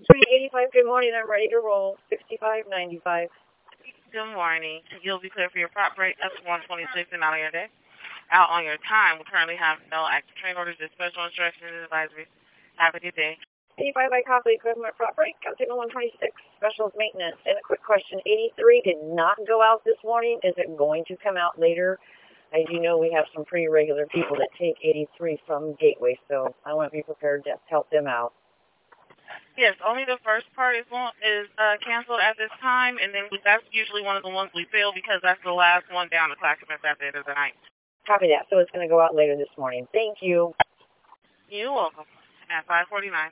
385, good morning. I'm ready to roll. 6595. Good morning. You'll be clear for your prop break up to 126 and out on your day. Out on your time. We currently have no active train orders, just special instructions and advisories. Have a good day. 85 by coffee equipment prop break. Up to 126. Specials maintenance. And a quick question. 83 did not go out this morning. Is it going to come out later? As you know, we have some pretty regular people that take 83 from Gateway, so I want to be prepared to help them out. Yes, only the first part is canceled at this time, and then that's usually one of the ones we fill because that's the last one down to Clackamas at the end of the night. Copy that. So it's going to go out later this morning. Thank you. You're welcome. At 5:49.